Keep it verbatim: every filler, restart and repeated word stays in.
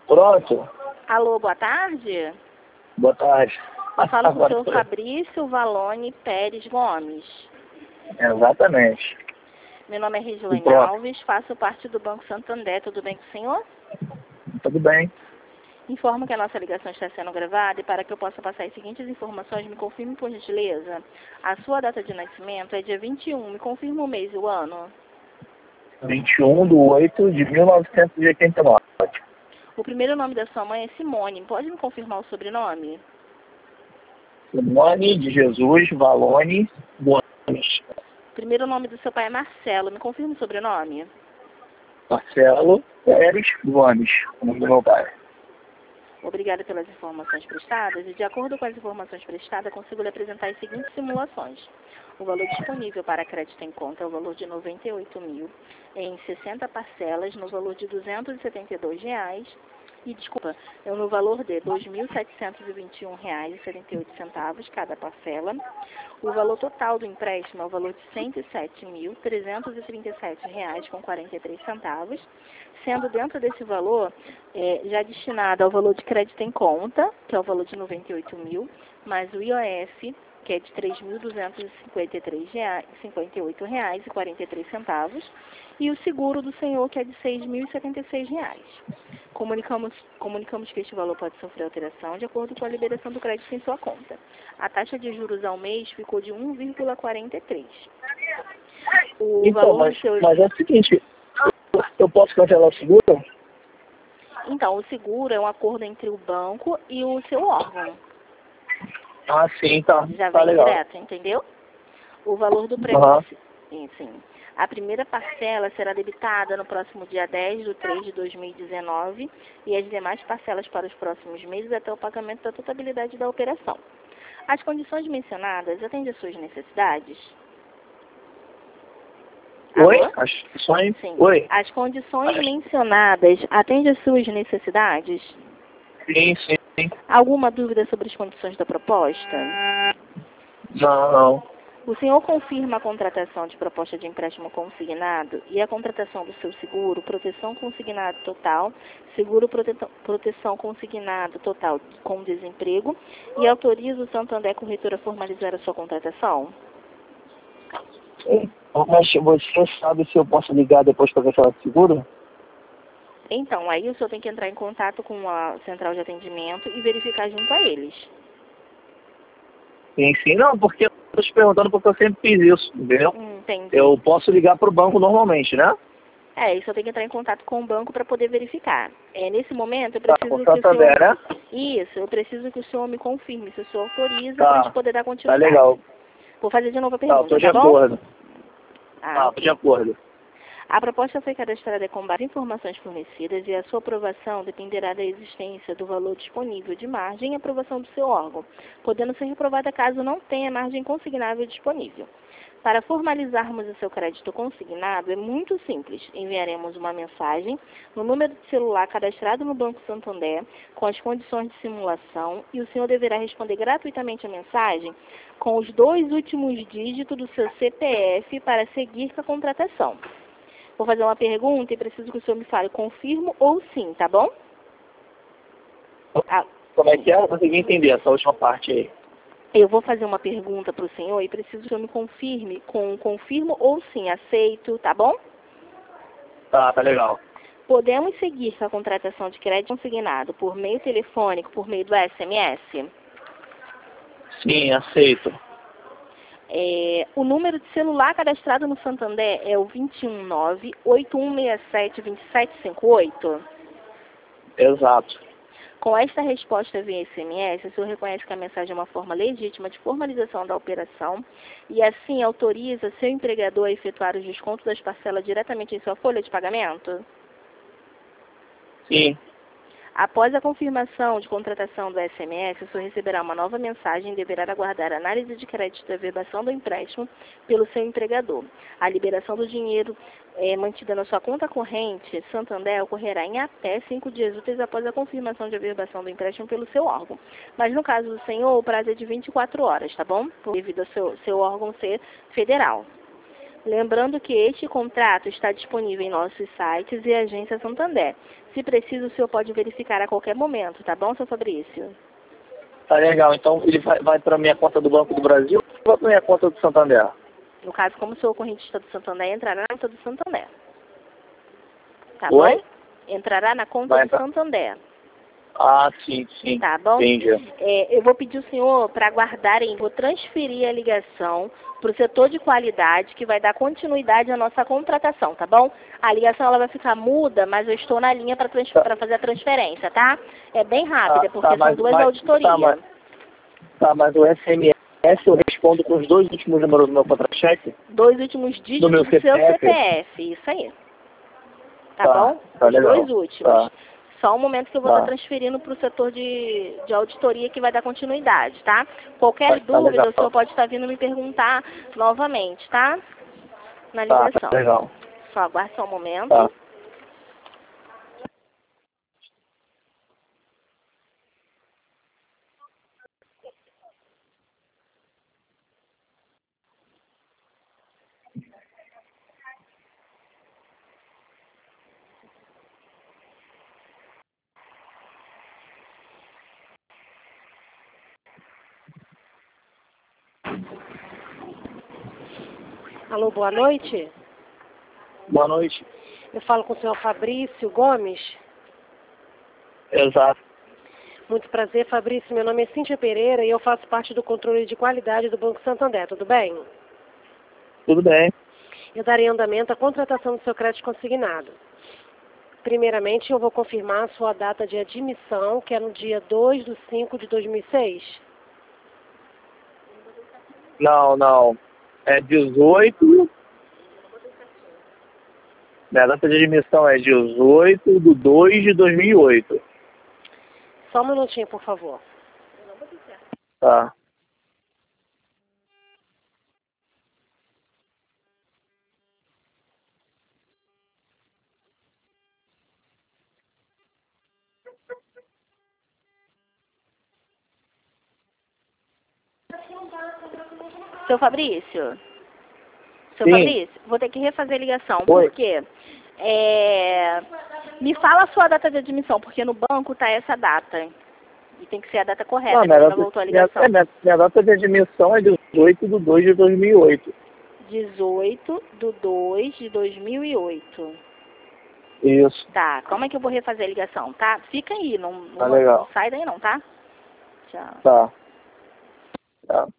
Pronto. Alô, boa tarde. Boa tarde. Eu falo com o senhor Agora- Fabrício Valone Pérez Gomes. Exatamente. Meu nome é Regiane Pronto. Alves, faço parte do Banco Santander. Tudo bem com o senhor? Tudo bem. Informo que a nossa ligação está sendo gravada e para que eu possa passar as seguintes informações, me confirme por gentileza. A sua data de nascimento é dia vinte e um, me confirma o mês e o ano. vinte e um de oito de mil novecentos e oitenta e nove. O primeiro nome da sua mãe é Simone, pode me confirmar o sobrenome? Simone de Jesus Valone Gomes. O primeiro nome do seu pai é Marcelo, me confirma o sobrenome? Marcelo Pérez Gomes, o nome do meu pai. Obrigada pelas informações prestadas e, de acordo com as informações prestadas, consigo lhe apresentar as seguintes simulações. O valor disponível para crédito em conta é o valor de noventa e oito mil em sessenta parcelas no valor de duzentos e setenta e dois reais e, desculpa, é no valor de dois mil setecentos e vinte e um reais e setenta e oito centavos cada parcela. O valor total do empréstimo é o valor de cento e sete mil trezentos e trinta e sete reais com quarenta e três centavos, sendo dentro desse valor é, já destinado ao valor de crédito em conta, que é o valor de noventa e oito mil, mais o I O F, que é de três mil duzentos e cinquenta e três reais, cinquenta e oito reais e quarenta e três centavos, e o seguro do senhor, que é de seis mil e setenta e seis reais. Comunicamos, comunicamos que este valor pode sofrer alteração de acordo com a liberação do crédito em sua conta. A taxa de juros ao mês ficou de um vírgula quarenta e três. O Então, valor mas, do seu... mas é o seguinte, eu posso cancelar o seguro? Então, o seguro é um acordo entre o banco e o seu órgão. Ah, sim, tá. Já Tá vem legal. direto, entendeu? O valor do prêmio... Aham. Sim. A primeira parcela será debitada no próximo dia dez de três de dois mil e dezenove e as demais parcelas para os próximos meses até o pagamento da totalidade da operação. As condições mencionadas atendem às suas necessidades? Oi? Alô? As condições? Sim. Oi? As condições mencionadas atendem às suas necessidades? Sim, sim, sim. Alguma dúvida sobre as condições da proposta? Não, não. O senhor confirma a contratação de proposta de empréstimo consignado e a contratação do seu seguro, proteção consignado total, seguro protetão- proteção consignado total com desemprego e autoriza o Santander Corretora a formalizar a sua contratação? Mas você sabe se eu posso ligar depois para cancelar o seguro? Então, aí o senhor tem que entrar em contato com a central de atendimento e verificar junto a eles. Sim, sim. Não, porque eu tô te perguntando porque eu sempre fiz isso, entendeu? Hum, entendi. Eu posso ligar pro banco normalmente, né? É, isso eu tenho que entrar em contato com o banco para poder verificar. É, nesse momento, eu Tá, preciso com que o Santander, senhor... né? Isso, eu preciso que o senhor me confirme se o senhor autoriza Tá. para a gente poder dar Tá continuidade. legal. Vou fazer de novo a Tá, eu pergunta, tô de tá bom? acordo. Ah, Tá, tô de acordo. a proposta foi cadastrada com base em informações fornecidas e a sua aprovação dependerá da existência do valor disponível de margem e aprovação do seu órgão, podendo ser reprovada caso não tenha margem consignável disponível. Para formalizarmos o seu crédito consignado, é muito simples. Enviaremos uma mensagem no número de celular cadastrado no Banco Santander com as condições de simulação e o senhor deverá responder gratuitamente a mensagem com os dois últimos dígitos do seu C P F para seguir com a contratação. Vou fazer uma pergunta e preciso que o senhor me fale confirmo ou sim, tá bom? Ah, Como é que é? Eu não consegui entender essa última parte aí. eu vou fazer uma pergunta para o senhor e preciso que o senhor me confirme com confirmo ou sim, aceito, tá bom? Tá, tá legal. Podemos seguir com a contratação de crédito consignado por meio telefônico, por meio do S M S? Sim, aceito. É, o número de celular cadastrado no Santander é o dois um nove, oito um seis sete, dois sete cinco oito? Exato. Com esta resposta via S M S, o senhor reconhece que a mensagem é uma forma legítima de formalização da operação e assim autoriza seu empregador a efetuar os descontos das parcelas diretamente em sua folha de pagamento? Sim. Após a confirmação de contratação do S M S, o senhor receberá uma nova mensagem e deverá aguardar a análise de crédito e a verbação do empréstimo pelo seu empregador. A liberação do dinheiro é, mantida na sua conta corrente Santander ocorrerá em até cinco dias úteis após a confirmação de averbação do empréstimo pelo seu órgão. Mas no caso do senhor, o prazo é de vinte e quatro horas, tá bom? Devido ao seu, seu órgão ser federal. Lembrando que este contrato está disponível em nossos sites e agência Santander. Se preciso, o senhor pode verificar a qualquer momento, tá bom, seu Fabrício? Tá legal. Então ele vai, vai para minha conta do Banco do Brasil ou vai para minha conta do Santander? No caso, como sou correntista do Santander, entrará na conta do Santander. Tá Oi? bom? Entrará na conta Vai do entrar. Santander. Ah, sim, sim. Tá bom? Entendi. É, eu vou pedir o senhor para aguardarem, vou transferir a ligação para o setor de qualidade, que vai dar continuidade à nossa contratação, tá bom? A ligação ela vai ficar muda, mas eu estou na linha para Tá. fazer a transferência, tá? É bem rápida, Tá, porque tá, são mas, duas mas, auditorias. tá, mas, tá, mas o S M S eu respondo com os dois últimos números do meu contra-cheque? Dois últimos dígitos meu do seu C P F? C P F, isso aí. Tá, Tá, bom? tá Os legal. dois últimos. Tá. Só um momento que eu vou Tá. estar transferindo para o setor de, de auditoria que vai dar continuidade, tá? Qualquer Tá, tá dúvida, legal. o senhor pode estar vindo me perguntar novamente, tá? Na Tá, ligação. tá legal. Só aguarde só um momento. Tá. Alô, boa noite. Boa noite. Eu falo com o senhor Fabrício Gomes. Exato. Muito prazer, Fabrício. Meu nome é Cíntia Pereira e eu faço parte do controle de qualidade do Banco Santander. Tudo bem? Tudo bem. Eu darei andamento à contratação do seu crédito consignado. Primeiramente, eu vou confirmar a sua data de admissão, que é no dia dois de cinco de dois mil e seis. Não, não. É dezoito. Minha data de admissão é dezoito de dois de dois mil e oito. Só um minutinho, por favor. Tá. Seu Fabrício? Seu Sim. Fabrício, vou ter que refazer a ligação. Oi. Por quê? É... Me fala a sua data de admissão, porque no banco tá essa data. E tem que ser a data correta, Não, que minha, ela data, voltou a minha, ligação. é, minha, minha data de admissão é dezoito de dois de dois mil e oito. dezoito de dois de dois mil e oito. Isso. Tá, como é que eu vou refazer a ligação, tá? Fica aí, não, Tá não, legal. não sai daí não, tá? Tchau. Tá. Tá.